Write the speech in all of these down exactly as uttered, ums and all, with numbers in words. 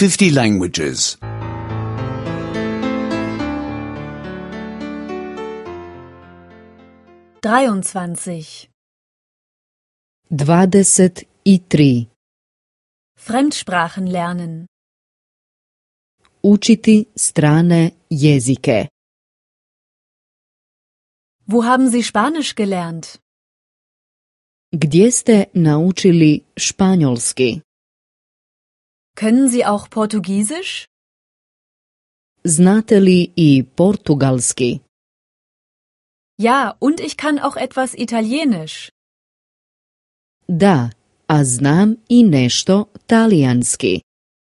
fifty languages. dreiundzwanzig. dvadeset tri. Fremdsprachen lernen. Učiti strane jezike. Wo haben Sie Spanisch gelernt? Gdje ste naučili španjolski? Können Sie auch Portugiesisch? Znate li i portugalski? Ja, und ich kann auch etwas Italienisch. Da, a znam i nešto talijanski.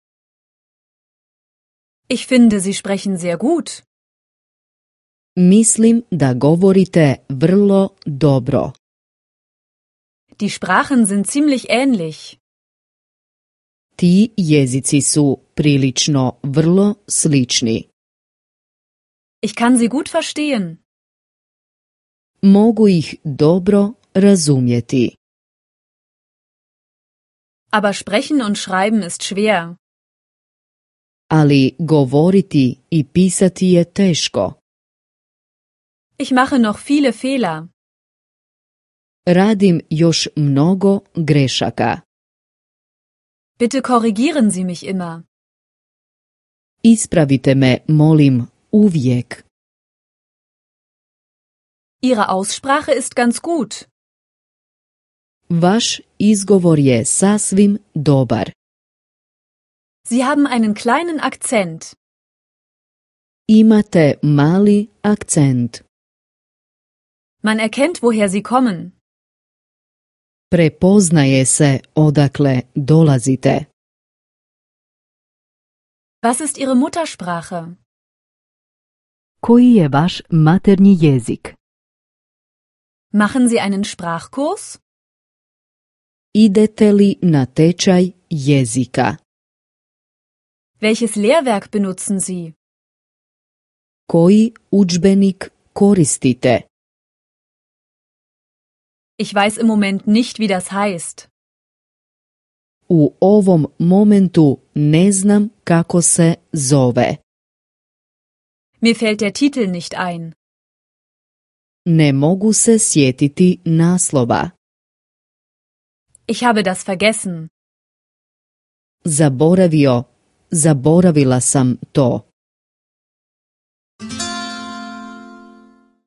Ich finde, Sie sprechen sehr gut. Mislim da govorite vrlo dobro. Die Sprachen sind ziemlich ähnlich. Ti jezici su prilično vrlo slični. Ich kann Sie gut verstehen. Mogu ih dobro razumjeti. Aber sprechen und schreiben ist schwer. Ali govoriti i pisati je teško. Ich mache noch viele Fehler. Radim još mnogo grešaka. Bitte korrigieren Sie mich immer. Ispravite me, molim, uvijek. Ihre Aussprache ist ganz gut. Vaš izgovor je sasvim dobar. Sie haben einen kleinen Akzent. Imate mali akcent. Man erkennt, woher Sie kommen. Prepoznaje se odakle dolazite. Was ist Ihre Muttersprache? Koji je vaš maternji jezik? Machen Sie einen Sprachkurs? Idete li na tečaj jezika? Welches Lehrwerk benutzen Sie? Koji udžbenik koristite? Ich weiß im Moment nicht, wie das heißt. U ovom momentu ne znam kako se zove. Mir fällt der Titel nicht ein. Ne mogu se sjetiti naslova. Ich habe das vergessen. Zaboravio, zaboravila sam to.